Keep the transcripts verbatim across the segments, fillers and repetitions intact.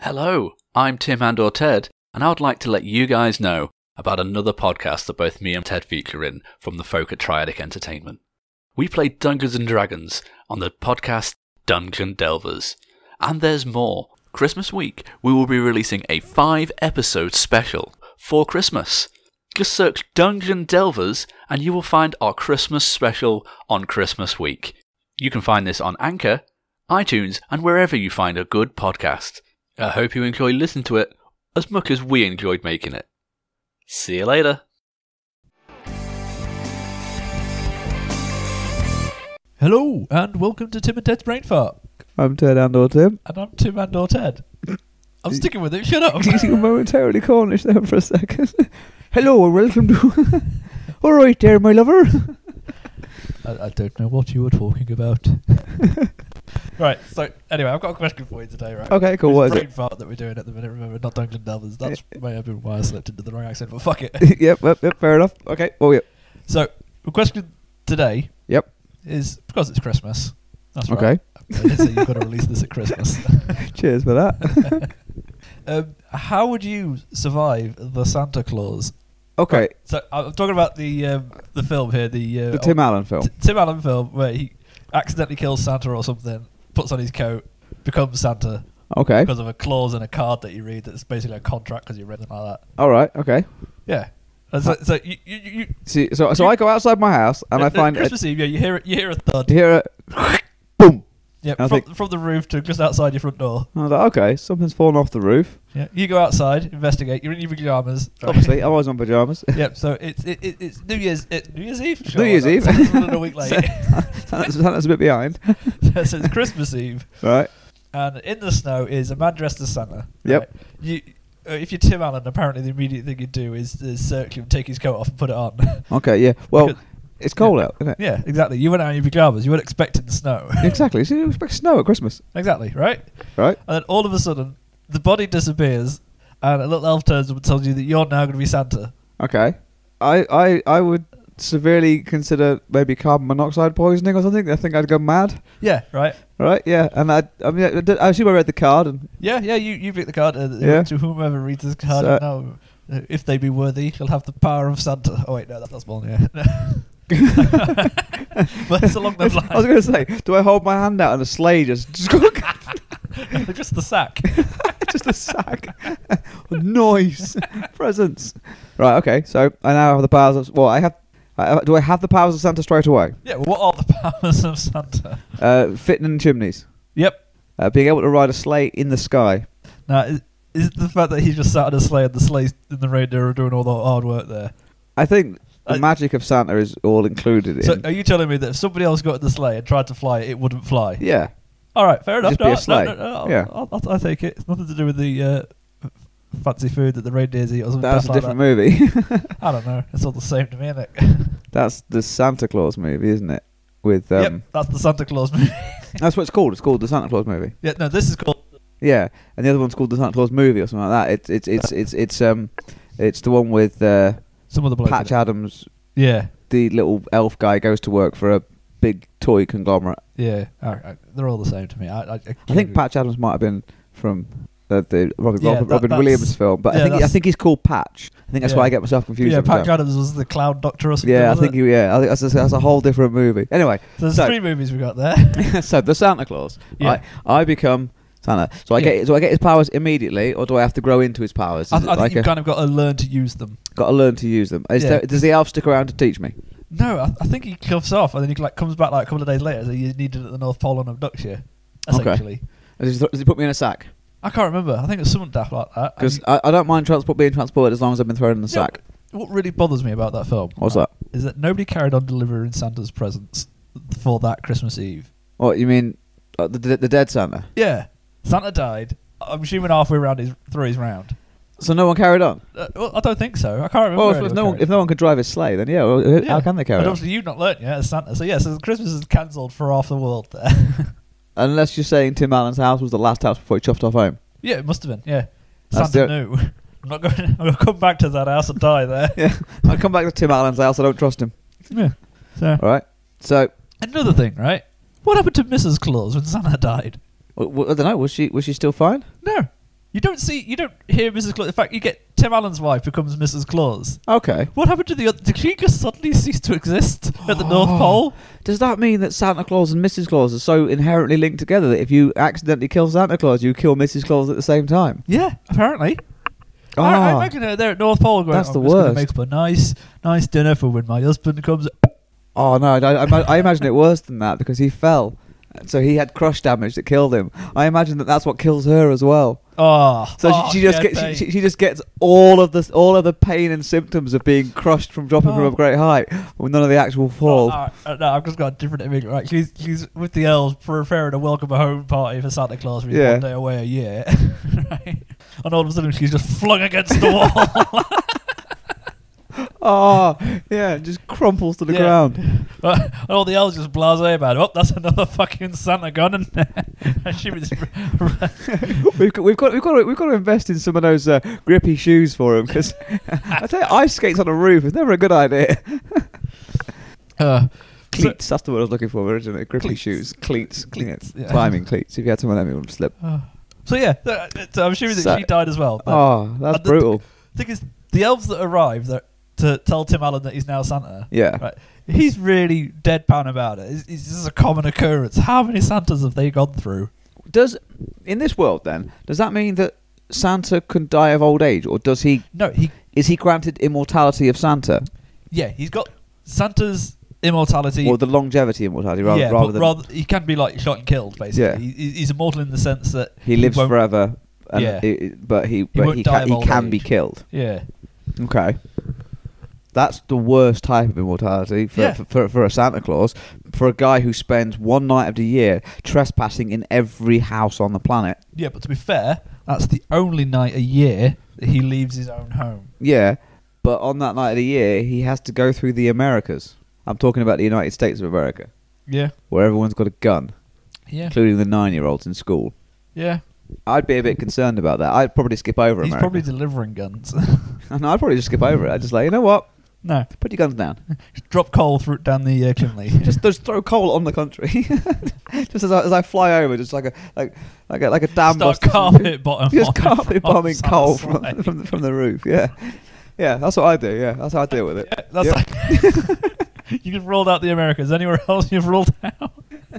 Hello, I'm Tim and or Ted, and I would like to let you guys know about another podcast that both me and Ted feature in from the folk at Triadic Entertainment. We play Dungeons and Dragons on the podcast Dungeon Delvers. And there's more. Christmas week, we will be releasing a five-episode special for Christmas. Just search Dungeon Delvers and you will find our Christmas special on Christmas week. You can find this on Anchor, iTunes, and wherever you find a good podcast. I hope you enjoy listening to it as much as we enjoyed making it. See you later. Hello, and welcome to Tim and Ted's Brain Fart. I'm Ted and or Tim. And I'm Tim and or Ted. I'm sticking with it, shut up. You momentarily Cornish there for a second. Hello and welcome to... Alright there, my lover. I, I don't know what you were talking about. Right, so anyway, I've got a question for you today, right? Okay, cool, what is Brain it? Fart that we're doing at the minute, remember, not Dungeon Delvers. That's may have been why I slipped into the wrong accent, but fuck it. yep, yep, yep, fair enough. Okay, oh yeah. So, the question today Yep. is, because it's Christmas, that's Okay. right. I did say you've got to release this at Christmas. Cheers for that. um, how would you survive the Santa Claus? Okay, Right, so I'm talking about the um, the film here, the uh, the Tim Allen film. T- Tim Allen film where he accidentally kills Santa or something, puts on his coat, becomes Santa Okay, because of a clause in a card that you read that's basically a contract because you read something like that. alright, okay. Yeah. And so, so you, you, you, you See, so so I go outside my house and uh, I find... uh, Christmas Eve, yeah, you hear it, you hear a thud. You hear a... Boom! Yeah, I from, think- from the roof to just outside your front door. I was like, okay, something's fallen off the roof. Yeah, you go outside, investigate. You're in your pajamas. right? Obviously, I was on pyjamas. Yep. So it's it, it, it's New Year's it, New Year's Eve. New Year's Eve. It's a week late. Santa's, Santa's a bit behind. So it's Christmas Eve. Right. And in the snow is a man dressed as Santa. Yep. Right? You, uh, if you're Tim Allen, apparently the immediate thing you do is, is circle him, take his coat off, and put it on. Okay, yeah. Well, Because- it's cold yeah. out, isn't it? Yeah, exactly. You went out in your pajamas. You weren't expecting the snow. Exactly. So you expect snow at Christmas, Exactly. Right. right? And then all of a sudden, the body disappears, and a little elf turns up and tells you that you're now going to be Santa. Okay. I, I, I would severely consider maybe carbon monoxide poisoning or something. I think I'd go mad. Yeah. Right. Right? Yeah. And I, I mean, I, did- I assume I read the card. And Yeah. Yeah. You you pick the card. Uh, Yeah. To whomever reads this card, So- now, uh, if they be worthy, shall have the power of Santa. Oh wait, no, that's not small. Yeah. But it's along those I was lines. going to say, do I hold my hand out and a sleigh just, just, Just the sack. just a sack? Noise. Presents. Right, okay. So I now have the powers of... Well, I have... I, do I have the powers of Santa straight away? Yeah. Well, what are the powers of Santa? Uh, fitting in chimneys. Yep. Uh, being able to ride a sleigh in the sky. Now, is, is it the fact that he just sat on a sleigh and the sleigh and the reindeer are doing all the hard work there? I think the Uh, magic of Santa is all included in... So, are you telling me that if somebody else got in the sleigh and tried to fly it, it wouldn't fly? yeah. All right, fair enough. Just No, be a no, sleigh. no, no, I'll, Yeah. I'll, I'll, I'll take it. It's nothing to do with the uh, f- fancy food that the reindeers eat or something. That's a like different that. movie. I don't know. It's all the same to me, isn't it? That's the Santa Claus movie, isn't it? With um, yep, that's the Santa Claus movie. that's what it's called. It's called the Santa Claus movie. Yeah, no, this is called. Yeah, and the other one's called the Santa Claus movie or something like that. It's it's it's it's it's um, it's the one with uh, Some other bloke. in Patch it. Adams. Yeah, The little elf guy goes to work for a big toy conglomerate. yeah. All right, they're all the same to me. I, I, I, I think Patch Adams might have been from the, the Robin, Yeah, Robin, that- Robin that's- Williams film, but yeah, I think I that's- think he's called Patch. I think that's Yeah. why I get myself confused. Yeah, every Patch time. Adams was the clown doctor or something. Yeah, I wasn't think it? he, yeah, I think that's a, that's a whole different movie. Anyway, So there's so- three movies we got there. so the Santa Claus. Yeah. I I become Santa. So I Yeah. get so I get his powers immediately, or do I have to grow into his powers? I, Is I it think like you've a, kind of got to learn to use them. got to learn to use them? Is Yeah. there, does the elf stick around to teach me? No, I, I think he cuffs off and then he like comes back like a couple of days later. So you needed at the North Pole and abducts you. Essentially, Does he, does he put me in a sack? I can't remember. I think it's something daft like that. Because And I, I don't mind transport being transported as long as I've been thrown in the Yeah. sack. what really bothers me about that film What's right, that? is that nobody carried on delivering Santa's presents for that Christmas Eve. What you mean? Uh, the, the the dead Santa? Yeah, Santa died. I'm assuming halfway around his through his round. So no one carried on. Uh, well, I don't think so. I can't remember. Well, if, anyone if no one carried if no one could drive his sleigh, then yeah. Well, who- Yeah. how can they carry But on? obviously you've not learnt yet as Santa. So yeah, so Christmas is cancelled for half the world there. Unless you're saying Tim Allen's house was the last house before he chuffed off home. Yeah, it must have been. Yeah, That's Santa the- knew. I'm not going. I'm going to come back to that house and die there. Yeah, I come back to Tim Allen's house. I don't trust him. Yeah. So All right. So another thing, right? What happened to Missus Claus when Santa died? w- w- I don't know. Was she was she still fine? No. You don't see, you don't hear Missus Claus. In fact, you get Tim Allen's wife becomes Missus Claus. Okay. What happened to the other? Did she just suddenly cease to exist at the North Pole? Does that mean that Santa Claus and Missus Claus are so inherently linked together that if you accidentally kill Santa Claus, you kill Missus Claus at the same time? Yeah, apparently. Oh, I, I imagine her there at North Pole going, that's oh, the I'm just gonna worst. make up a nice, nice dinner for when my husband comes. oh no, I, I, I imagine it worse than that because he fell. So he had crush damage that killed him. I imagine that that's what kills her as well. Oh, So oh, she, she just yeah, gets babe. she, she just gets all of the all of the pain and symptoms of being crushed from dropping from Oh. a great height, with none of the actual fall. Oh, uh, no, I've just got a different image. Right, she's she's with the elves preparing a welcome home party for Santa Claus for his Yeah. one day away a year, right? And all of a sudden she's just flung against the wall. Oh, yeah, just crumples to the Yeah. ground. And all the elves just blasé about it. Oh, that's another fucking Santa gun, and and she was. we've got we've got we've got to, we've got to invest in some of those uh, grippy shoes for him because I tell you, ice skates on a roof is never a good idea. uh, Cleats, that's the word I was looking for originally. Grippy Cleats. shoes, cleats, cleats, yeah. climbing cleats. If you had someone that would slip. uh, so yeah, uh, so I'm assuming that So- she died as well. But Oh, that's and the- brutal. the thing is, the elves that arrive that to tell Tim Allen that he's now Santa. Yeah. Right. He's really deadpan about it. It's, it's just a common occurrence. How many Santas have they gone through? Does in this world then? Does that mean that Santa can die of old age, or does he? No, he. Is he granted immortality of Santa, Yeah, he's got Santa's immortality. or the longevity immortality rather, yeah, rather but than rather he can be like shot and killed. Basically, Yeah. he, he's immortal in the sense that he lives won't- forever? And Yeah. he- but he but won't he die can, of he old can be age. killed. Yeah, Okay. That's the worst type of immortality for, Yeah. for, for, for a Santa Claus. For a guy who spends one night of the year trespassing in every house on the planet. yeah. But to be fair, that's the only night a year that he leaves his own home. Yeah, but on that night of the year, he has to go through the Americas. I'm talking about the United States of America, Yeah, where everyone's got a gun, yeah, including the nine-year-olds in school. yeah. I'd be a bit concerned about that. I'd probably skip over He's America. probably delivering guns. No, I'd probably just skip over it. I'd just like, you know what? No, Put your guns down. just drop coal through down the uh, chimney. just, just throw coal on the country. Just as I, as I fly over, just like a like like a, like a dam Start buster. carpet bottom. Just carpet bombing Santa's coal from, sleigh. from, the, from the roof. Yeah, yeah, that's what I do. Yeah, that's how I deal with it. Yeah, that's Yep. like you've ruled out the Americas. Anywhere else you've ruled out?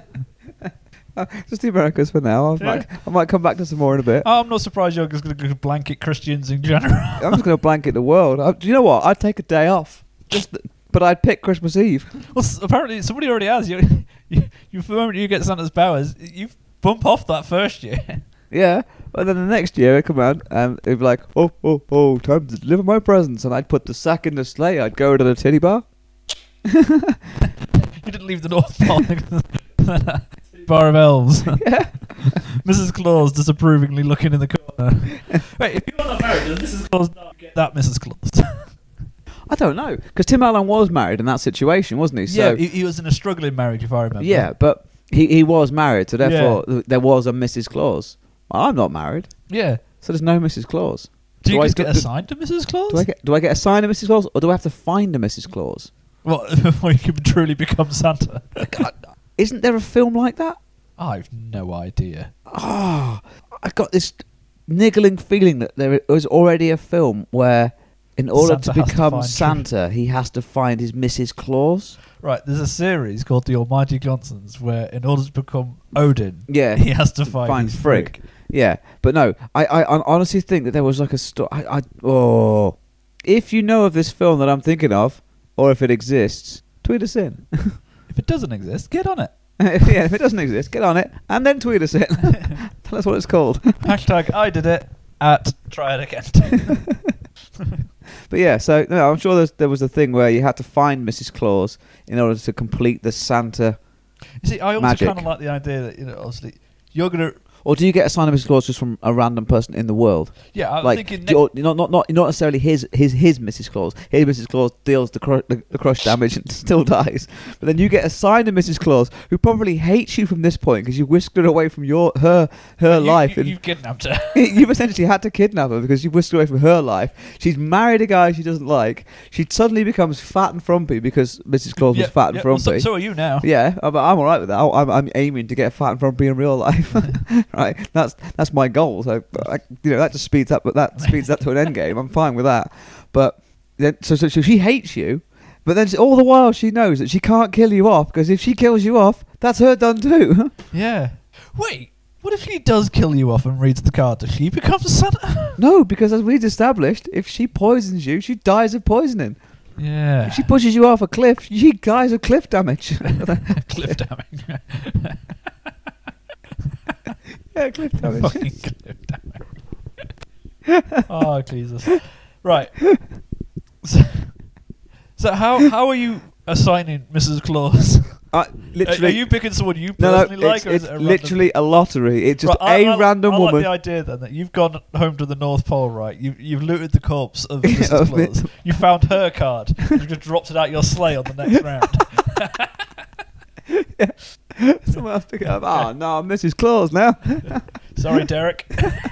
Uh, just the Americas for now. I Yeah. might I might come back to some more in a bit. Oh, I'm not surprised you're just going to blanket Christians in general. I'm just going to blanket the world. I, do you know what? I'd take a day off. Just, th- but I'd pick Christmas Eve. Well, s- apparently somebody already has. You, you, you, the moment you get Santa's powers, you bump off that first year. Yeah, but then the next year I'd come out and it'd be like, oh, oh, oh, time to deliver my presents. And I'd put the sack in the sleigh. I'd go to the titty bar. You didn't leave the North Pole. Bar of elves. Yeah. Missus Claus disapprovingly looking in the corner. Wait, if you're not married, does Missus Claus not get that Missus Claus? I don't know. Because Tim Allen was married in that situation, wasn't he? So, yeah, he, he was in a struggling marriage, if I remember. yeah, but he, he was married. So therefore, th- there was a Missus Claus. Well, I'm not married. Yeah. So there's no Missus Claus. Do you I just do- get do- assigned to Missus Claus? Do I get do I get assigned a Missus Claus, or do I have to find a Missus Claus? Well, before you can truly become Santa. God, isn't there a film like that? I've no idea. Oh, I've got this niggling feeling that there was already a film where, in order Santa to has to become find Santa, he has to find his Missus Claus. Right, there's a series called The Almighty Johnsons where, in order to become Odin, Yeah, he has to find, find his Frigg. Yeah, but no, I, I, I honestly think that there was like a story. I, I, oh, if you know of this film that I'm thinking of, or if it exists, tweet us in. If it doesn't exist, get on it. Yeah, if it doesn't exist, get on it and then tweet us in. Tell us what it's called. Hashtag I did it at try it again. But yeah, so no, I'm sure there's, there was a thing where you had to find Missus Claus in order to complete the Santa. You see, I also Magic. kind of like the idea that, you know, obviously, you're going to... Or do you get assigned a Missus Claus just from a random person in the world? Yeah, I'm like, thinking... do you- not, not, not, not necessarily his, his, his Missus Claus. His Missus Claus deals the, cru- the, the crush damage and still dies. But then you get assigned a Missus Claus who probably hates you from this point because you whisked her away from your her her you, life. You, and you've kidnapped her. you've essentially had to kidnap her because you've whisked away from her life. She's married a guy she doesn't like. She suddenly becomes fat and frumpy because Missus Claus Yeah, was fat and yeah, well, frumpy. so, so are you now. Yeah, I'm, I'm all right with that. I'm, I'm aiming to get fat and frumpy in real life. right? That's that's my goal. So I, you know that just speeds up, but that speeds up to an end game. I'm fine with that. But then, so, so so she hates you, but then all the while she knows that she can't kill you off, because if she kills you off, that's her done too. Yeah. Wait. What if she does kill you off and reads the card? Does she become Santa? No, because as we've established, if she poisons you, she dies of poisoning. Yeah. If she pushes you off a cliff, she dies of cliff damage. Cliff damage. Yeah, cliff damage. Fucking cliff damage. Oh, Jesus. Right. So, so how how are you assigning Missus Claus? Uh, literally, are, are you picking someone you no, no, personally like, it's, or is it's it a literally a lottery. It's just Right, a I, I, random I woman. like the idea then that you've gone home to the North Pole, right? You've you've looted the corpse of Missus Of Claus. it. You found her card. You just dropped it out your sleigh on the next round. Yeah. Someone else pick it up. Oh no, I'm Missus Claus now. Sorry, Derek.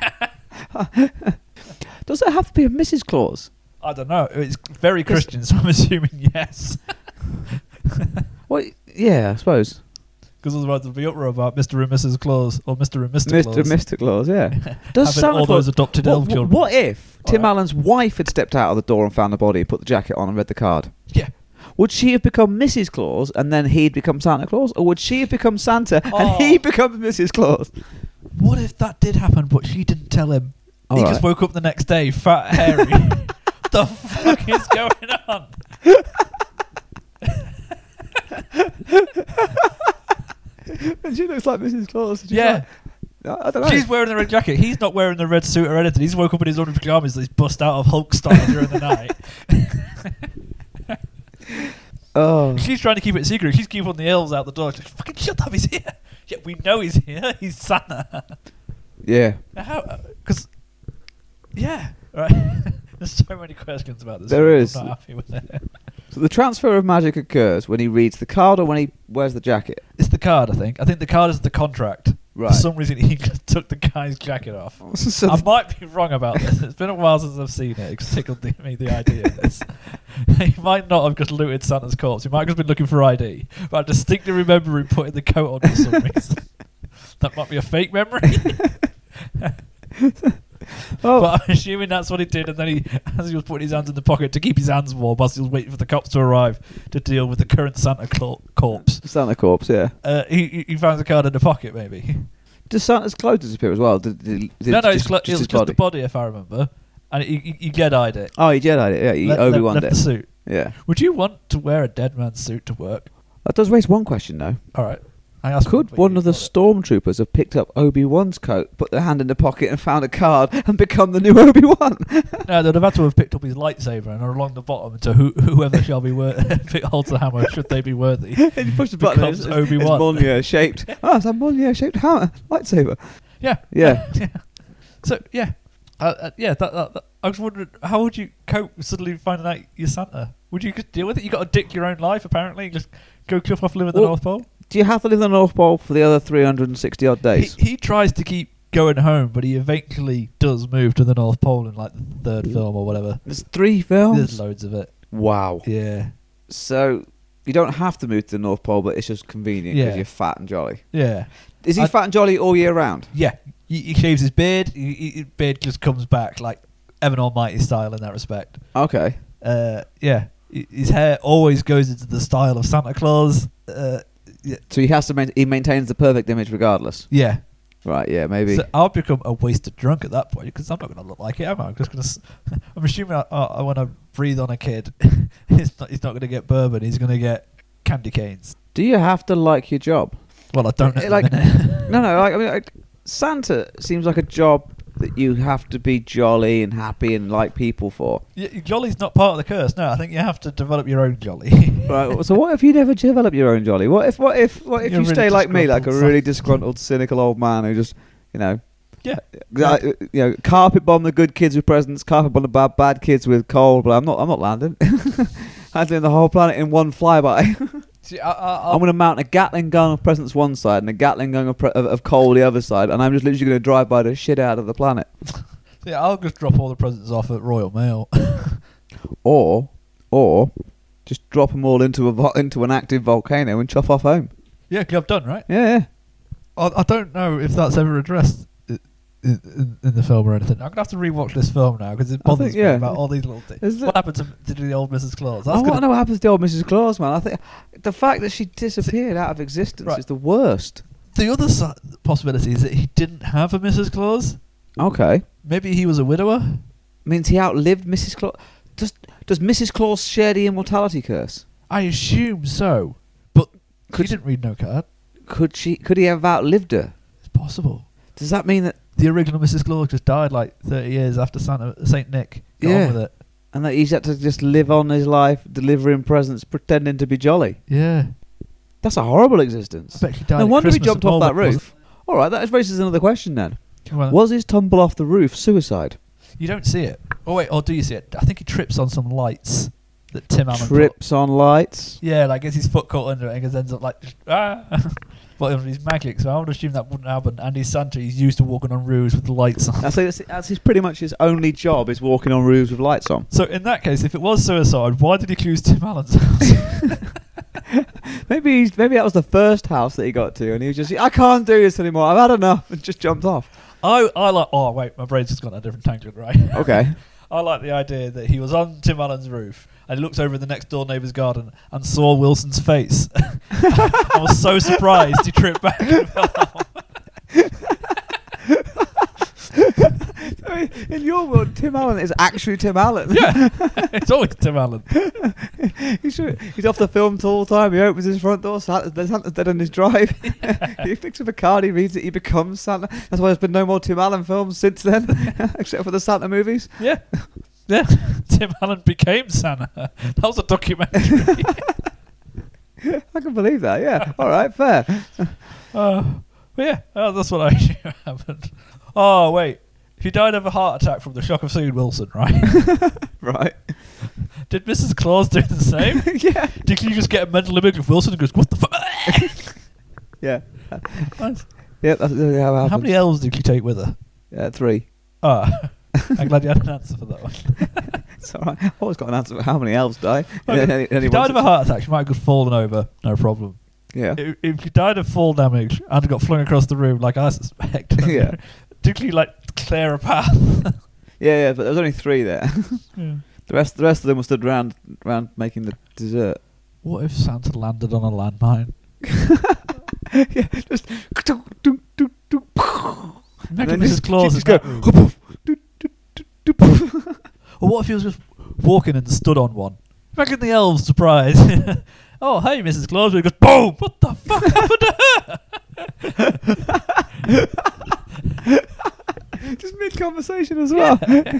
Does it have to be a Missus Claus? I don't know. It's very Christian, so I'm assuming yes. Well, yeah, I suppose. Because otherwise there'll be uproar about Mister and Missus Claus or Mister and Mister Mister Claus. Mister Claus, yeah. Does Having Santa all Claus, those adopted what, elf children. what if Tim Alright. Allen's wife had stepped out of the door and found the body, put the jacket on and read the card? Yeah. Would she have become Missus Claus and then he'd become Santa Claus? Or would she have become Santa Oh. and he becomes Missus Claus? What if that did happen, but she didn't tell him? He Alright. just woke up the next day, fat, hairy. What the fuck is going on? And she looks like Missus Claus. She's Yeah. like, I don't know. She's wearing the red jacket. He's not wearing the red suit or anything. He's woke up in his own pajamas that he's bust out of Hulk style during the night. Oh. She's trying to keep it secret. She's keeping the elves out the door. She's like, fucking shut up, he's here. Yeah, we know he's here. He's Santa. Yeah. How? Because, yeah. Right. There's so many questions about this. There film. is. I'm not happy with it. So the transfer of magic occurs when he reads the card or when he wears the jacket? It's the card, I think. I think the card is the contract. Right. For some reason, he just took the guy's jacket off. So I might be wrong about this. It's been a while since I've seen it. It's tickled the, me the idea of this. He might not have just looted Santa's corpse. He might have just been looking for I D. But I distinctly remember him putting the coat on for some reason. That might be a fake memory. oh, But I'm assuming that's what he did. And then he, as he was putting his hands in the pocket to keep his hands warm, whilst he was waiting for the cops to arrive to deal with the current Santa cl- corpse, Santa corpse, yeah. uh, he, he he found the card in the pocket, maybe. Does Santa's clothes disappear as well? Did, did, did no, no, just, it's, cl- just it was his just body? the body, if I remember. And he, he, he Jedi'd it. Oh, he Jedi'd it, yeah. He Le- le- Obi-Wan left did. the suit. Yeah. Would you want to wear a dead man's suit to work? That does raise one question, though. All right. I asked Could what one you of the thought stormtroopers have picked up Obi-Wan's coat, put their hand in the pocket and found a card and become the new Obi-Wan? it- No, they'd have had to have picked up his lightsaber and along the bottom to who, whoever shall be wor- holds the hammer, should they be worthy. And you push the button and Becomes it's, it's, Obi-Wan. it's Mjolnir shaped. Oh, it's a Mjolnir shaped hammer. Lightsaber. Yeah. Yeah. yeah. So, yeah. Uh, uh, yeah, that, that, that, I was wondering, how would you cope with suddenly finding out you're Santa? Would you just deal with it? You got to dick your own life, apparently. Just go cliff off, live in the Well, North Pole. Do you have to live in the North Pole for the other three hundred sixty odd He, days? he tries to keep going home, but he eventually does move to the North Pole in like the third film or whatever. There's three films? There's loads of it. Wow. Yeah. So you don't have to move to the North Pole, but it's just convenient because Yeah. you're fat and jolly. Yeah. Is he I- fat and jolly all year round? Yeah. He, he shaves his beard. He, he, his beard just comes back like Evan Almighty style in that respect. Okay. Uh, yeah. H- His hair always goes into the style of Santa Claus. Uh, yeah. So he has to main- he maintains the perfect image regardless. Yeah. Right, yeah, maybe. So I'll become a wasted drunk at that point because I'm not going to look like it, am I? I'm just going to. I'm assuming I, I, when I breathe on a kid, he's not. He's not going to get bourbon. He's going to get candy canes. Do you have to like your job? Well, I don't know. Eh, like- No, no. Like, I mean, like, Santa seems like a job that you have to be jolly and happy and like people for. Yeah, jolly's not part of the curse. No, I think you have to develop your own jolly. Right. So what if you never develop your own jolly? What if? What if? What if You're you really stay like me, like a disgruntled really son. disgruntled, cynical old man who just, you know, Yeah. like, you know, carpet bomb the good kids with presents, carpet bomb the bad bad kids with coal. But I'm not. I'm not landing. I'm doing the whole planet in one flyby. See, I, I, I'm going to mount a Gatling gun of presents one side and a Gatling gun of, pre- of, of coal the other side, and I'm just literally going to drive by the shit out of the planet. see, I'll just drop all the presents off at Royal Mail. Or, or, just drop them all into a vo- into an active volcano and chop off home. Yeah, job done, right? Yeah, yeah. I, I don't know if that's ever addressed in, in, in the film or anything. I'm gonna have to rewatch this film now because it I bothers think, yeah. me about all these little things. Is What it- happened to, to the old Missus Claus? I That's want gonna, to know what happens to the old Missus Claus, man. I think the fact that she disappeared out of existence Right. is the worst. the other si- possibility is that he didn't have a Missus Claus. Okay. Maybe he was a widower. Means he outlived Missus Claus. Does Does Missus Claus share the immortality curse? I assume so, but Could- he didn't read no card. Could she? Could he have outlived her? It's possible. Does that mean that? The original Missus Claus just died like thirty years after Santa Saint Nick. Got Yeah. on with it. And that he's had to just live on his life, delivering presents, pretending to be jolly. Yeah. That's a horrible I existence. bet she died. No at wonder he Christmas jumped and off all that wasn't- roof. All right, that raises another question then. Well, Was his tumble off the roof suicide? you don't see it. Oh wait, or do you see it? I think he trips on some lights that Tim Allen put. Trips on lights. Yeah, like gets his foot caught under it and just ends up like just, ah. But he's magic, so I would assume that wouldn't happen. And he's Santa, he's used to walking on roofs with the lights on. That's, that's, that's his pretty much his only job is walking on roofs with lights on. So in that case, if it was suicide, why did he choose Tim Allen's house? Maybe he's, maybe that was the first house that he got to, and he was just, I can't do this anymore. I've had enough, and just jumped off. I I like. Oh wait, my brain's just gone a different tangent, right? Okay. I like the idea that he was on Tim Allen's roof and he looked over the next door neighbour's garden and saw Wilson's face. I was so surprised he tripped back and fell off. I mean, in your world, Tim Allen is actually Tim Allen. Yeah, it's always Tim Allen. he's, he's off the film all the time. He opens his front door. Santa's, Santa's dead on his drive. He picks up a card. He reads it. He becomes Santa. That's why there's been no more Tim Allen films since then, except for the Santa movies. Yeah, yeah. Tim Allen became Santa. That was a documentary. I can believe that. Yeah. All right. Fair. uh, but yeah, oh, that's what I assume happened. Oh wait, he died of a heart attack from the shock of seeing Wilson, right? Right. Did Missus Claus do the same? Yeah. Did you just get a mental image of Wilson and goes, "What the fuck?" Yeah. Nice. Yeah. That's how it happens. How many elves did she take with her? Yeah, three. Ah, I'm glad you had an answer for that one. It's all right. I've always got an answer for how many elves die. Okay. Any- If any you died ones- of a heart attack, she might have just fallen over, no problem. Yeah. If, if you died of fall damage and got flung across the room, like I suspect, Yeah. did you like clear a path? Yeah, yeah, but there was only three there. Yeah. The rest, the rest of them were stood round, round making the dessert. What if Santa landed on a landmine? Yeah, just. Imagine Missus Claus is just go. that room. Or what if he was just walking and stood on one? Imagine the elves' surprise. Oh, hey, Missus Claus. He goes, boom! What the fuck happened to her? Just mid conversation as well.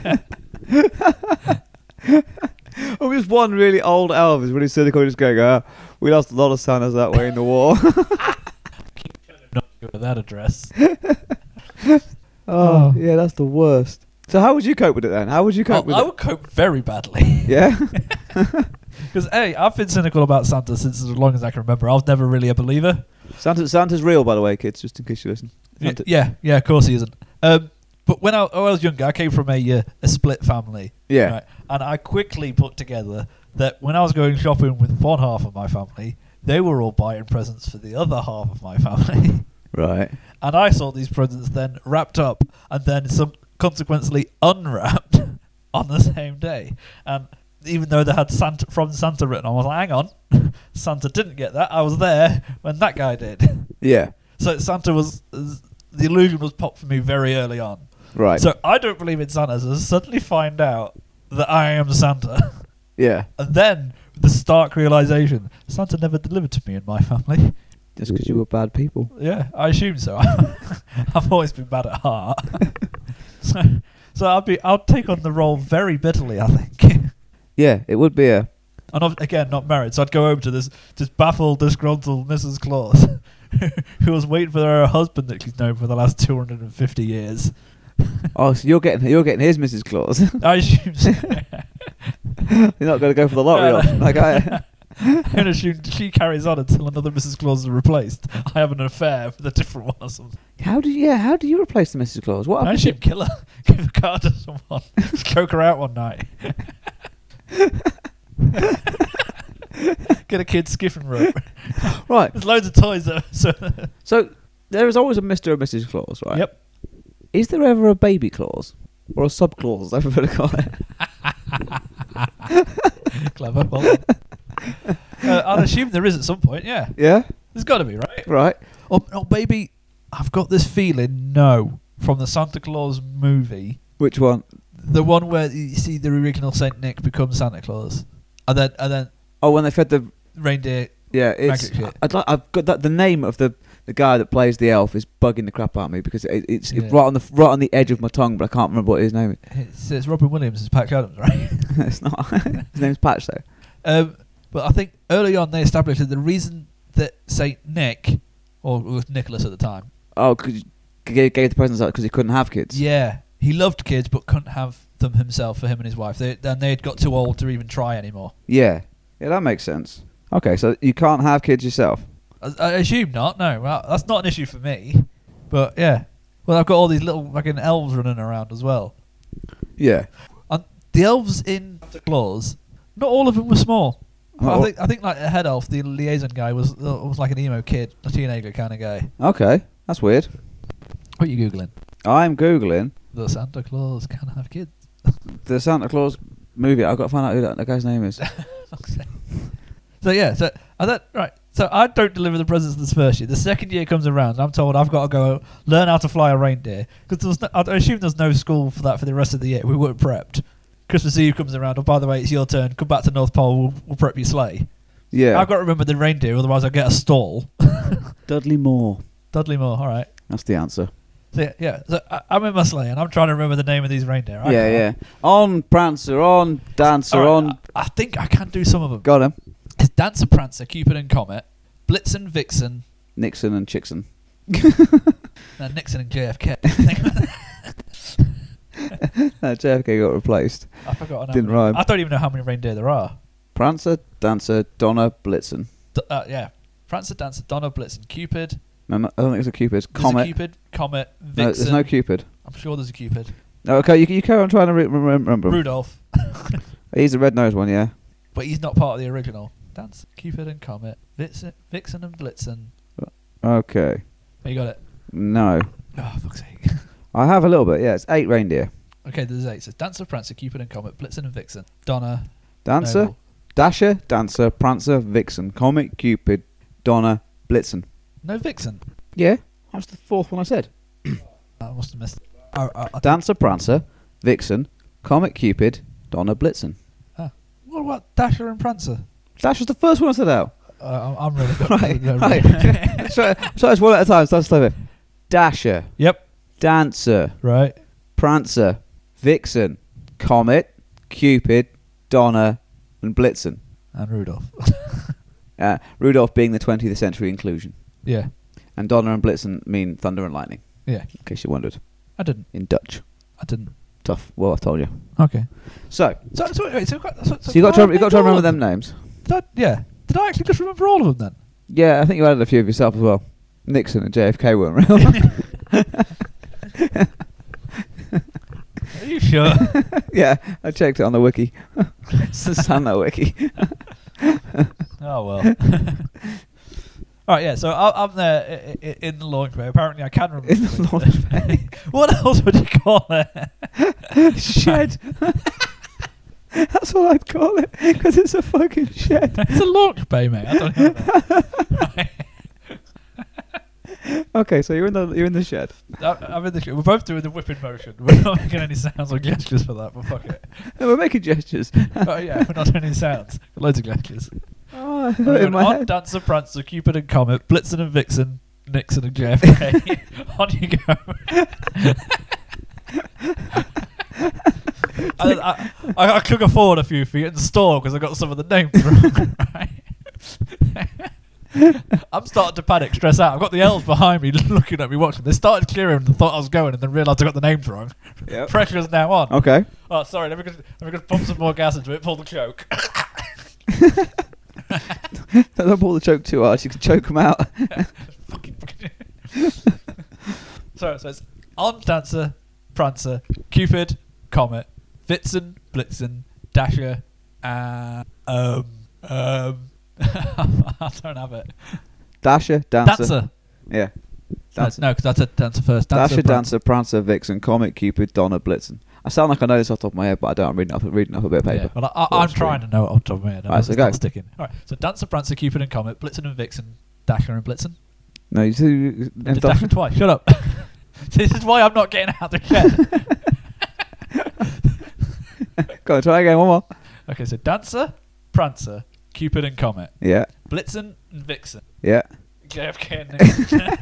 Oh, just one really old elf is really cynical, just going, ah, we lost a lot of Santas that way in the war. Not good at that address. Oh, Oh. yeah, that's the worst. So how would you cope with it then? How would you cope Oh, with I it? would cope very badly. Yeah? Because, A, I've been cynical about Santa since as long as I can remember. I was never really a believer. Santa, Santa's real, by the way, kids, just in case you listen. Y- Santa- yeah, yeah, of course he isn't. Um, but when I, when I was younger, I came from a, uh, a split family. Yeah. Right? And I quickly put together that when I was going shopping with one half of my family, they were all buying presents for the other half of my family. Right. And I saw these presents then wrapped up and then some consequently unwrapped on the same day. And even though they had Santa from Santa written on, I was like, hang on, Santa didn't get that. I was there when that guy did. Yeah. So Santa was, the illusion was popped for me very early on. Right. So I don't believe in Santa, so I suddenly find out that I am Santa. Yeah. And then the stark realization, Santa never delivered to me and my family. Just because you were bad people. Yeah, I assume so. I've always been bad at heart. so, so I'll be, I'll take on the role very bitterly, I think. Yeah, it would be a... And I'm, again, not married, so I'd go over to this, this baffled, disgruntled Missus Claus, who was waiting for her husband that she's known for the last two hundred fifty years. Oh, so you're getting you're getting his Missus Claus. I assume so. You're not going to go for the lottery No, option. no. Like I... And assume she carries on until another Missus Claus is replaced. I have an affair with a different one or something. How do you, yeah, how do you replace the Missus Claus? What I happened? assume kill her. Give a card to someone. Just choke her out one night. Get a kid skiffing rope. Right. There's loads of toys though. So So there is always a Mister and Missus Claus, right? Yep. Is there ever a baby Claus? Or a sub-Claus, as everybody call it? Clever. Well done. uh, I'd assume there is at some point, yeah. Yeah? There's got to be, right? Right. Oh, oh, baby, I've got this feeling, no, from the Santa Claus movie, Which one? the one where you see the original Saint Nick become Santa Claus, and then and then Oh, when they fed the... reindeer. Yeah, it's... Magic shit. I'd like, I've got that... The name of the, the guy that plays the elf is bugging the crap out of me because it, it's Yeah. it's right on the right on the edge of my tongue, but I can't remember what his name is. It's, it's Robin Williams as Patch Adams, right? It's not. His name's Patch, though. Um, but I think early on they established that the reason that Saint Nick, or it was Nicholas at the time, Oh, because he gave, gave the presents out because he couldn't have kids. yeah, he loved kids but couldn't have them himself for him and his wife. They, and they had got too old to even try anymore. Yeah. Yeah, that makes sense. Okay, so you can't have kids yourself. I, I assume not. No, well, that's not an issue for me. But yeah, well, I've got all these little fucking elves running around as well. Yeah. And the elves in Santa Claus, not all of them were small. Not I all- think I think like the head elf, the liaison guy, was uh, was like an emo kid, a teenager kind of guy. Okay, that's weird. What are you googling? I'm Googling The Santa Claus can have kids. the Santa Claus movie. I've got to find out who that, that guy's name is. So yeah, so I thought right. So I don't deliver the presents this first year. The second year comes around, I'm told I've got to go learn how to fly a reindeer because no, I assume there's no school for that for the rest of the year. We weren't prepped. Christmas Eve comes around. Oh, by the way, it's your turn. Come back to North Pole. We'll, we'll prep your sleigh. Yeah. I've got to remember the reindeer, otherwise I get a stall. Dudley Moore. Dudley Moore. All right. That's the answer. So yeah, yeah. So I, I'm in my sleigh and I'm trying to remember the name of these reindeer. I yeah, can't. yeah. On Prancer, on Dancer, All right, on. I, I think I can do some of them. Got him. It's Dancer, Prancer, Cupid and Comet, Blitzen, Vixen, Nixon and Chickson. no, Nixon and J F K. No, J F K got replaced. I forgot. how Didn't many- rhyme. I don't even know how many reindeer there are. Prancer, Dancer, Donna, Blitzen. D- uh, yeah, Prancer, Dancer, Donner, Blitzen, Cupid. No, no, I don't think it's a Cupid. It's There's Comet. a Cupid, Comet, Vixen. No, there's no Cupid. I'm sure there's a Cupid. No, okay, you, you carry on trying to re- re- remember. him. Rudolph, He's the red-nosed one, yeah. but he's not part of the original. Dancer, Cupid and Comet, Vixen, Vixen and Blitzen. Okay. Oh, you got it. No. Oh, fuck's sake. I have a little bit, yeah. It's eight reindeer. Okay, there's eight. So Dancer, Prancer, Cupid and Comet, Blitzen and Vixen, Donna, Dancer, Noble. Dasher, Dancer, Prancer, Vixen, Comet, Cupid, Donna, Blitzen. No Vixen. Yeah, that was the fourth one I said. I must have missed it. I, I, I Dancer, Prancer, Vixen, Comet, Cupid, Donna, Blitzen. What about Dasher and Prancer? Dasher's the first one I said out. Uh, I'm, I'm really good. Right, No, right. really. so, so it's one at a time. So let's start with Dasher, Yep. Dancer, Right. Prancer, Vixen, Comet, Cupid, Donna, and Blitzen. And Rudolph. Uh, Rudolph being the twentieth century inclusion. Yeah. And Donna and Blitzen mean thunder and lightning, Yeah. in case you wondered, I didn't. in Dutch. I didn't. Tough. Well, I've told you. Okay. So, So, so, wait, so, so, so, so you got did to I you got to make all remember of them names. Did I, yeah. Did I actually just remember all of them then? Yeah, I think you added a few of yourself as well. Nixon and J F K weren't real. Are you sure? Yeah, I checked it on the wiki. It's the Santa wiki. Oh, well. All right, yeah, so I, I'm there i- i- in the launch bay. Apparently I can remember. In the launch bay. What else would you call it? Shed. That's what I'd call it, because it's a fucking shed. It's a launch bay, mate. I don't know. Okay, so you're in the you're in the shed. I- I'm in the. We're both doing the whipping motion. We're not making any sounds or gestures for that, but fuck it. No, we're making gestures. Oh yeah, we're not doing any sounds. Loads of gestures. Oh, We're in going my on head. Dancer, Prancer, Cupid and Comet, Blitzen and Vixen, Nixon and J F K. On you go. I, I, I, I took a forward a few feet and stalled because I got some of the names wrong. Right? I'm starting to panic, stress out. I've got the elves behind me looking at me, watching. They started clearing and thought I was going, and then realised I got the names wrong. Yep. Pressure's now on. Okay. Oh, sorry. Let me just, let me just pump some more gas into it. Pull the choke. Don't pull the choke too hard. You can choke them out. fucking, fucking. so, so it's on Dancer, Prancer, Cupid, Comet, Vixen, Blitzen, Dasher, and um um I don't have it. Dasher, Dancer. Dancer. Yeah. Dancer, No, because that's a Dancer first. Dancer, Dasher, Prancer. Dancer, Prancer, Vixen, Comet, Cupid, Donner, Blitzen. I sound like I know this off the top of my head, but I don't. I'm reading off, reading off a bit of paper. Yeah, well, I, I, Well, I'm it's trying to know it off the top of my head. Right, so It's go. not sticking. All right, so Dancer, Prancer, Cupid and Comet, Blitzen and Vixen, Dasher and Blitzen. No, you do. I did Dasher twice. Shut up. This is why I'm not getting out of the shed. Go on, try again. One more. Okay, so Dancer, Prancer, Cupid and Comet, Yeah, Blitzen and Vixen, yeah. J F K and Nixon.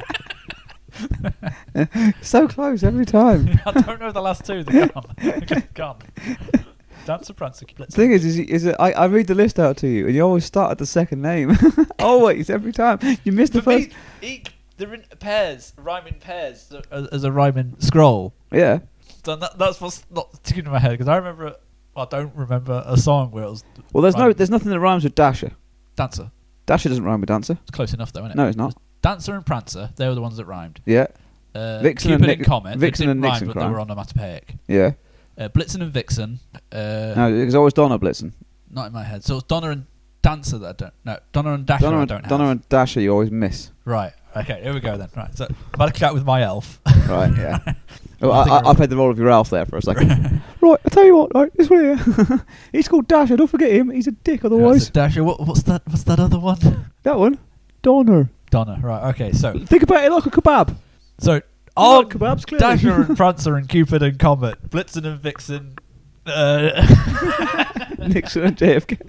So close every time. I don't know the last two. They're gone. They're gone. Dancer, Prancer, Blitzen. The thing is, is, is that I, I read the list out to you, and you always start at the second name. Always, every time. You miss the For first. me, each, they're in pairs, rhyming pairs, as, as a rhyming scroll. Yeah. So that, that's what's not sticking in my head because I remember, I don't remember a song where it was Well, there's no, rhyming. there's nothing that rhymes with Dasher. Dancer. Dasher doesn't rhyme with Dancer. It's close enough though, isn't it? No, it's not. Dancer and Prancer, they were the ones that rhymed. Yeah, Uh, Vixen Cupid and and, Nick- Comet, Vixen they and didn't Nixon rhyme, but crime. they were onomatopoeic. yeah. Uh, Blitzen and Vixen, uh, No, there's always Donner Blitzen. not in my head. So it's Donner and Dancer that I don't. No, Donner and Dasher Donner I and, don't have. Donner and Dasher you always miss. Right. Okay. Here we go then. Right. So I've had a chat with my elf. Right, yeah. Well, I I, think I, we're- I played the role of your elf there for a second. Right, I tell you what, right, this one here. He's called Dasher, don't forget him. He's a dick Right, otherwise. so Dasher. What, what's that? What's that other one? That one, Donner. Donner. Right. Okay. So Think about it like a kebab. so Oh, on kebabs, clearly. Dasher and Prancer and Cupid and Comet, Blitzen and Vixen. Uh, Nixon and J F K.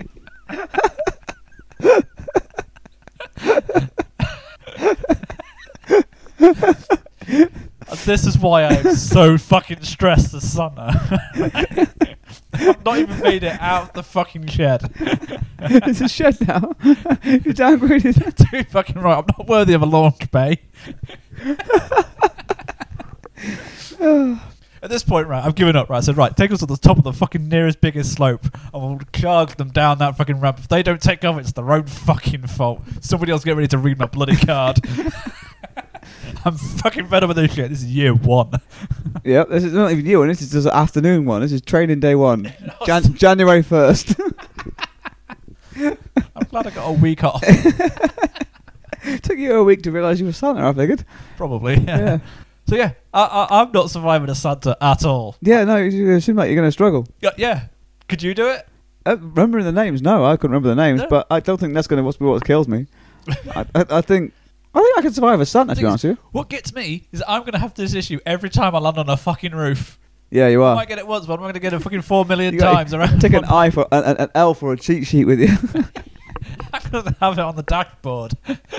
this is why I am so fucking stressed as Santa. I've not even made it out of the fucking shed. It's a shed now. You're downgraded. Too fucking right. I'm not worthy of a launch bay. At this point, right, I've given up, right? I said, right, take us to the top of the fucking nearest biggest slope and we'll charge them down that fucking ramp. If they don't take off, it's their own fucking fault. Somebody else get ready to read my bloody card. I'm fucking fed up with this shit. This is year one. Yep, this is not even you, and this is just an afternoon one. This is training day one. Jan- January first. I'm glad I got a week off. Took you a week to realise you were Santa, I figured. Probably, yeah. Yeah. So yeah, I, I, I'm not surviving a Santa at all. Yeah, no, it seems like you're going to struggle. Yeah, yeah. Could you do it? Uh, remembering the names, no, I couldn't remember the names, No. but I don't think that's going to be what kills me. I, I, I think I think I can survive as Santa, to be Thing honest is, with you. What gets me is I'm going to have this issue every time I land on a fucking roof. Yeah, you I are. might get it once, but I'm going to get it fucking four million You gotta times around. Take an I for an, an L for a cheat sheet with you I'm going to have it on the dashboard.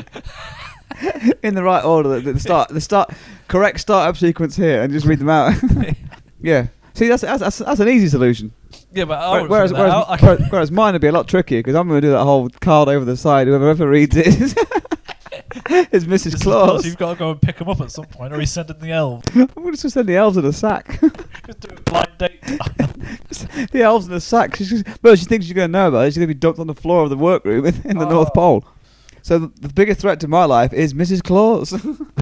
in the right order. The, the start, the start, correct startup sequence here, and just read them out. Yeah. See, that's that's, that's that's an easy solution. Yeah, but I Whereas, whereas, I, whereas, whereas mine would be a lot trickier because I'm going to do that whole card over the side. Whoever reads it is, is Missus Claus. You've got to go and pick him up at some point, or he's sending the elves. I'm going to send the elves in a sack. Just do a blind date. The elves in a sack. She's just, well, she thinks she's going to know about it. She's going to be dumped on the floor of the workroom in, in the Oh. North Pole. So the, the biggest threat to my life is Missus Claus.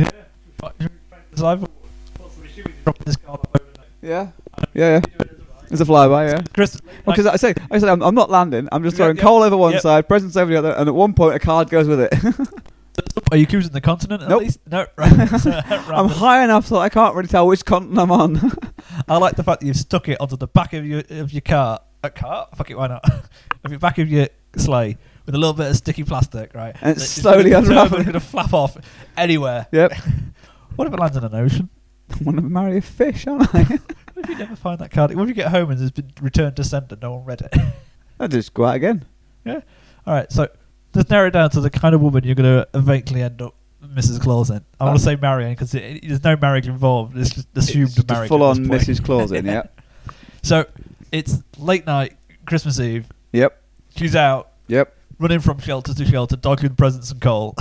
Yeah, yeah, yeah. It's a flyby, yeah. Chris, Because I say, I say, I'm, I'm not landing. I'm just Yeah, throwing yeah, coal over one yep. side, presents over the other, and at one point a card goes with it. are you cruising the continent at Nope. least? No, right. So, I'm random. high enough so I can't really tell which continent I'm on. I like the fact that you've stuck it onto the back of your of your car. A car? Fuck it, why not? Of your back of your sleigh with a little bit of sticky plastic, right? And it's That's just slowly gonna- unraveling. It's going to flap off anywhere. Yep. What if it lands in an ocean? I want to marry a fish, aren't I? What if you never find that card? What if you get home and it's been returned to sender, no one read it? I'll just go out again. Yeah. All right. So let's narrow it down to the kind of woman you're going to eventually end up Missus Claus in. I want to say marrying because there's no marriage involved. It's just assumed It's just a marriage. full at on this point. Missus Claus in, yeah. So it's late night, Christmas Eve. Yep, She's out yep, running from shelter to shelter, dodging presents and coal.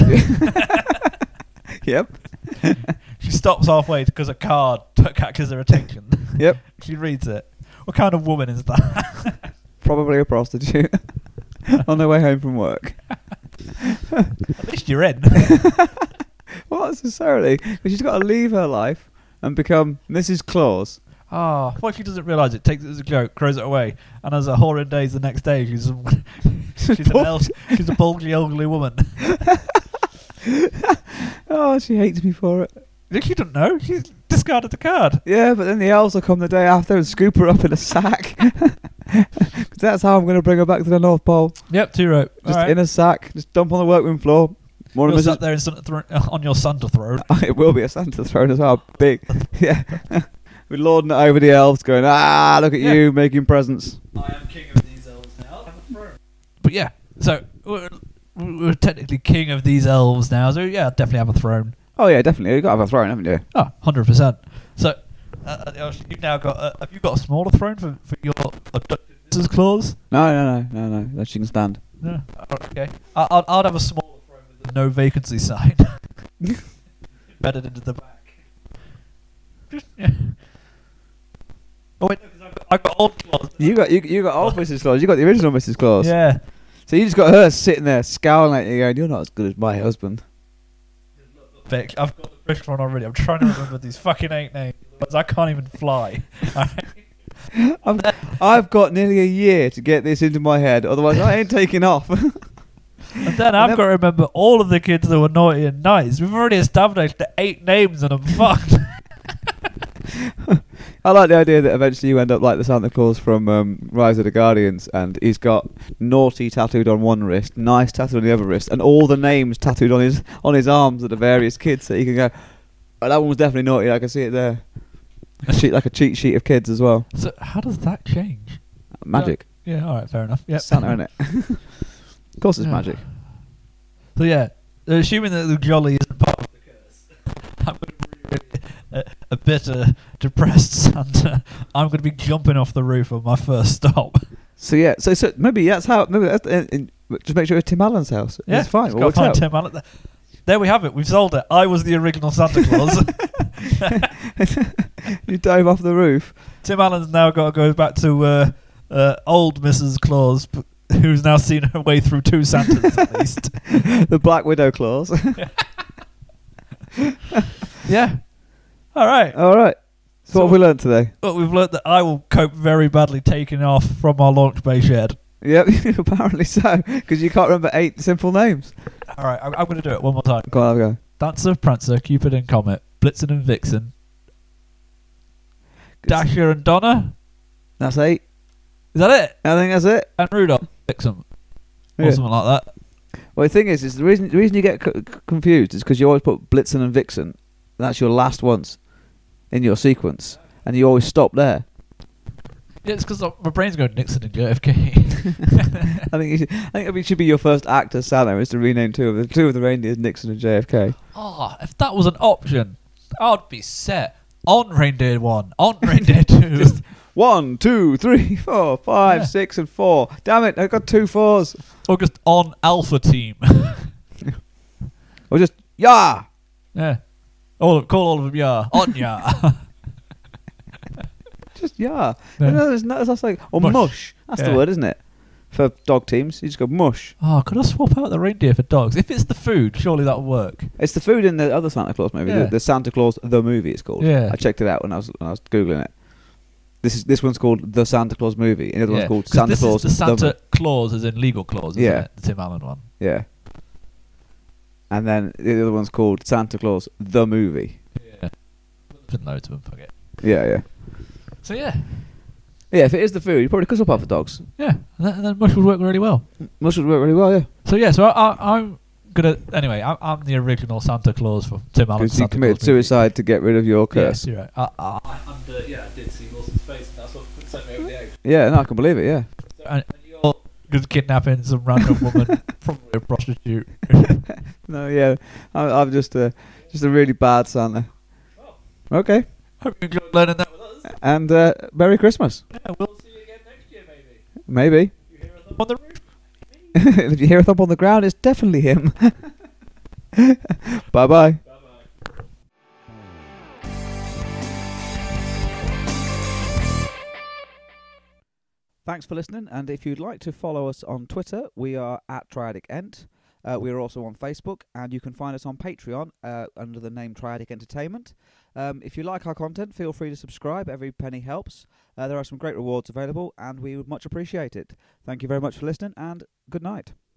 yep, She stops halfway because a card catches her attention. yep. She reads it. What kind of woman is that? Probably a prostitute on their way home from work. At least you're in. Well, not necessarily, because she's got to leave her life and become Missus Claus. Ah, what if she doesn't realise it, takes it as a joke, throws it away, and has a horrid days the next day? She's she's an elf, she's a bulgy, ugly woman. Oh, she hates me for it. She doesn't know. She discarded the card. Yeah, but then the elves will come the day after and scoop her up in a sack. 'Cause that's how I'm going to bring her back to the North Pole. Yep, two rope. Just Alright. in a sack, just dump on the workroom floor. One You're of sat Missus there in Santa thro- uh, on your Santa throne. It will be a Santa throne as well, big. Yeah. We're lording it over the elves, going, ah, look at Yeah. you making presents. I am king of these elves now. I have a throne. But yeah, so we're, we're technically king of these elves now. So yeah, definitely have a throne. Oh yeah, definitely. You've got to have a throne, haven't you? Oh, one hundred percent. So uh, uh, you've now got. Uh, have you got a smaller throne for for your abductor's clause? No, no, no, no, no. That she can stand. No. Okay. I, I'd I'd have a smaller throne with a no vacancy sign embedded into the back. Just, yeah. Oh wait, no, 'cause I've got, I've got old claws. You got you, you got old Missus Claus. You got the original Missus Claus. Yeah. So you just got her sitting there scowling at you, going, "You're not as good as my husband." Vic, I've got the British one already. I'm trying to remember these fucking eight names. Otherwise I can't even fly. I've, I've got nearly a year to get this into my head. Otherwise, I ain't taking off. And then I've got to remember all of the kids that were naughty and nice. We've already established the eight names and I'm fucked. I like the idea that eventually you end up like the Santa Claus from um, Rise of the Guardians, and he's got naughty tattooed on one wrist, nice tattooed on the other wrist, and all the names tattooed on his on his arms of the various kids, so you can go, oh, that one was definitely naughty. I can see it there. Like a, sheet, like a cheat sheet of kids as well. So how does that change? Magic. Yeah, yeah all right, fair enough. Yep. Santa, innit? Of course, it's Yeah. magic. So yeah, assuming that the jolly isn't part of the curse, I'm going to be really, uh, a bitter, depressed Santa. I'm going to be jumping off the roof on my first stop. So yeah, so so maybe that's how. Maybe that's, uh, in, just make sure it's Tim Allen's house. Yeah, it's fine. just We'll gotta work find out. Tim Allen. There we have it. We've sold it. I was the original Santa Claus. You dive off the roof. Tim Allen's now got to go back to uh, uh, old Missus Claus, p- who's now seen her way through two Santas at least. The Black Widow clause. Yeah. All right. All right. So, So- what have we learned today? Well, we've learnt that I will cope very badly taking off from our launch bay shed. Yep, apparently so, because you can't remember eight simple names. All right, I'm, I'm going to do it one more time. Go on, have a go. Dancer, Prancer, Cupid and Comet, Blitzen and Vixen, Dasher and Donna. That's eight. Is that it? I think that's it. And Rudolph, Vixen, or Yeah. something like that. Well, the thing is, is the reason the reason you get c- c- confused is because you always put Blitzen and Vixen. And that's your last ones in your sequence, and you always stop there. Yeah, it's because my brain's going Nixon and J F K. I think you should, I think it should be your first act as Santa is to rename two of the two of the reindeers, Nixon and J F K. Oh, if that was an option, I'd be set. On reindeer one, on reindeer two. Just one, two, three, four, five, Yeah. six, and four. Damn it! I got two fours. Or just on Alpha Team. Or just yeah. Yeah. All of, call all of them yeah. On yeah. Just yeah. Yeah. No, there's no, that's like or Mush. mush. That's Yeah. the word, isn't it? For dog teams, you just go mush. Oh, could I swap out the reindeer for dogs? If it's the food, surely that would work. It's the food in the other Santa Claus movie, Yeah. the, the Santa Claus the movie. It's called. Yeah. I checked it out when I was when I was googling it. This is this one's called the Santa Claus movie. And the other Yeah, one's called 'cause Santa this Claus is the Santa Mo- Claus, as in legal clause, isn't Yeah. it? The Tim Allen one. yeah. And then the other one's called Santa Claus the movie. Yeah. Put loads of them, fuck it. Yeah, yeah, So yeah. yeah. If it is the food, you probably could swap out for dogs. Yeah. And then, and then mush would work really well. Mush would work really well, yeah. So yeah, so I, I, I'm gonna anyway. I, I'm the original Santa Claus for Tim Allen's Because you Santa committed Claus movie. suicide to get rid of your curse. Yes, you're right. I, I, and, uh, yeah, I did see Wilson's face, and that's what sent me over the edge. Yeah, no, I can believe it. Yeah. And, and you're just kidnapping some random woman, probably a prostitute. No, yeah. I, I'm just a just a really bad Santa. Okay. Hope you enjoyed learning that with us. And uh, Merry Christmas. Yeah, we'll see you again next year, maybe. Maybe. You hear us up on the roof. If you hear a thump on the ground, it's definitely him. Bye bye. Thanks for listening, and if you'd like to follow us on Twitter, we are at Triadic Ent. Uh, we are also on Facebook, and you can find us on Patreon uh, under the name Triadic Entertainment. Um, if you like our content, feel free to subscribe. Every penny helps. Uh, there are some great rewards available, and we would much appreciate it. Thank you very much for listening, and good night.